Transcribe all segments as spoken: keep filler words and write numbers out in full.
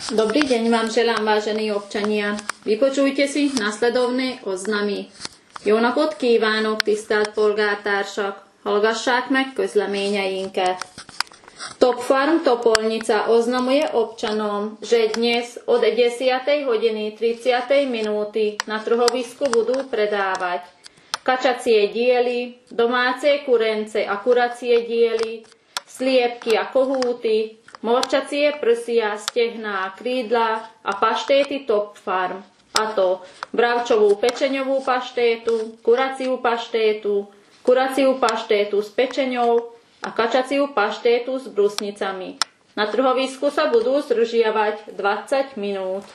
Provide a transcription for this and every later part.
Dobrý deň vám želám, vážení občania. Vypočujte si nasledovné oznamy. Jó napot kívánok, tisztelt polgártársak! Hallgassák meg közleményeinket. Top Farm Topolnica oznamuje občanom, že dnes od desiatej hodiny tridsať minúty na trhovisku budú predávať kačacie diely, domáce kurence a kuracie diely, sliepky a kohúty, morčacie prsia, stehná a krídla a paštéty Top Farm. A to bravčovú pečeňovú paštétu, kuraciu paštétu, kuraciu paštétu s pečeňou a kačaciu paštétu s brusnicami. Na trhovisku sa budú zdržiavať dvadsať minút.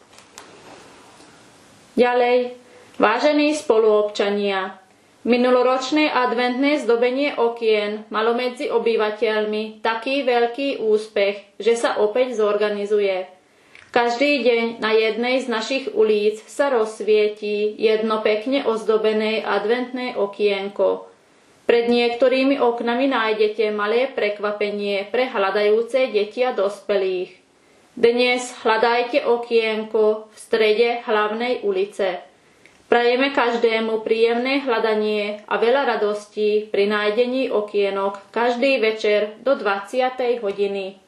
Ďalej, vážení spoluobčania, minuloročné adventné zdobenie okien malo medzi obyvateľmi taký veľký úspech, že sa opäť zorganizuje. Každý deň na jednej z našich ulic sa rozsvietí jedno pekne ozdobené adventné okienko. Pred niektorými oknami nájdete malé prekvapenie pre hľadajúce deti a dospelých. Dnes hľadajte okienko v strede hlavnej ulice. Prajeme každému príjemné hľadanie a veľa radostí pri nájdení okienok každý večer do dvadsiatej hodiny.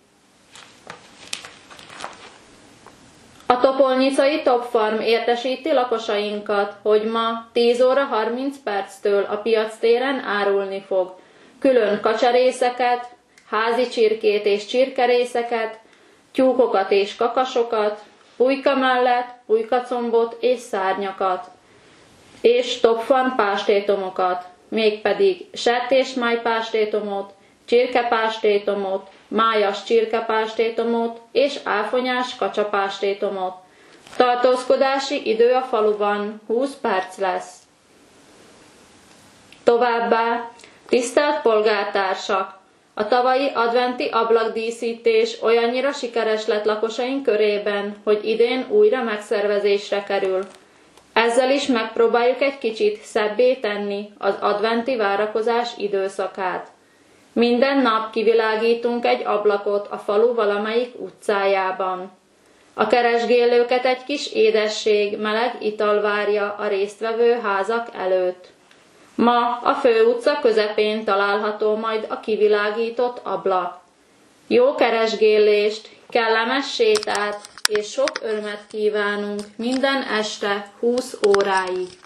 A Topolnicai Top Farm értesíti lakosainkat, hogy ma tíz óra harminc perctől a piactéren árulni fog külön kacsarészeket, házi csirkét és csirkerészeket, tyúkokat és kakasokat, pulyka mellett pulykacombot és szárnyakat, és Top Farm pástétomokat, mégpedig sertésmáj pástétomot, csirkepástétomot, májas csirkepástétomot és áfonyás kacsapástétomot. Tartózkodási idő a faluban húsz perc lesz. Továbbá, tisztelt polgártársak! A tavalyi adventi ablakdíszítés olyannyira sikeres lett lakosaink körében, hogy idén újra megszervezésre kerül. Ezzel is megpróbáljuk egy kicsit szebbé tenni az adventi várakozás időszakát. Minden nap kivilágítunk egy ablakot a falu valamelyik utcájában. A keresgélőket egy kis édesség, meleg ital várja a résztvevő házak előtt. Ma a főutca közepén található majd a kivilágított ablak. Jó keresgélést, kellemes sétát és sok örömet kívánunk minden este húsz óráig.